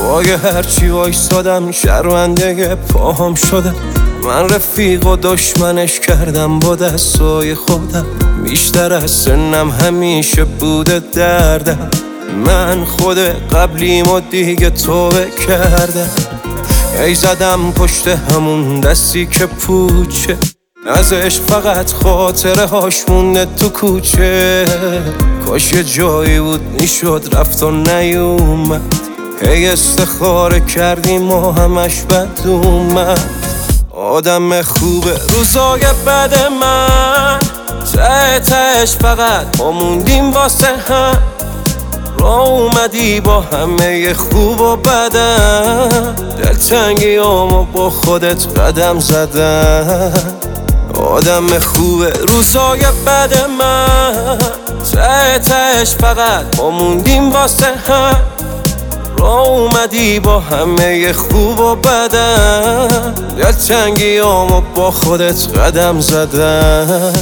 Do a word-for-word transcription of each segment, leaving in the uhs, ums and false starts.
پای هرچی وایستادم شرمنده پاهم شده. من رفیق و دشمنش کردم با دستای خودم. بیشتر از سنم همیشه بوده دردم. من خود قبلیم و دیگه توبه کردم. ای زدم پشت همون دستی که پوچه، ازش فقط خاطره هاش مونده تو کوچه. کاش یه جایی بود میشد رفت و نیومد. هی استخاره کردیم و همش بد اومد. آدم خوبه روزای بد من، ته تهش فقط ما موندیم واسه هم. راه اومدی با همه خوب و بدم، دلتنگی همو با خودت قدم زدم. آدم خوبه روزای بد من، ته تهش فقط ما موندیم واسه هم. راه اومدی با همه خوب و بدم، دلتنگی همو با خودت قدم زدم.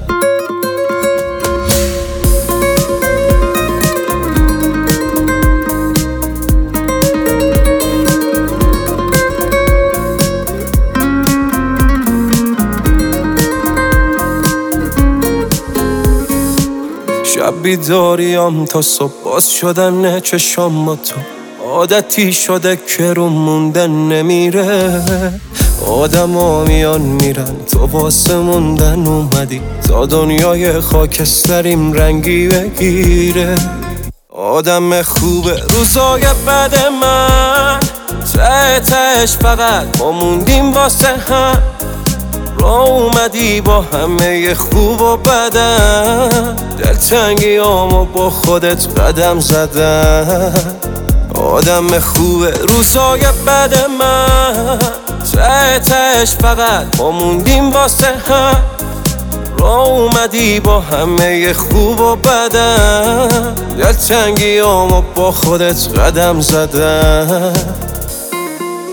شب بیداریم تا صبح باز شدن چشام با تو. عادتی شده که رو موندن نمیره. آدم ها میان میرن تو واسه موندن اومدی. تا دنیای خاکستریم رنگی بگیره. آدم خوبه روزای بد من، ته تهش فقط ما موندیم واسه هم. راه اومدی با همه خوب و بدم، دلتنگی همو با خودت قدم زدم. آدم خوبه روزای بد من، ته تهش فقط ما موندیم واسه هم. راه اومدی با همه خوب و بدم، دلتنگی همو با خودت قدم زدم.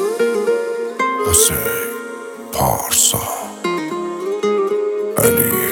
حسین پارسا علی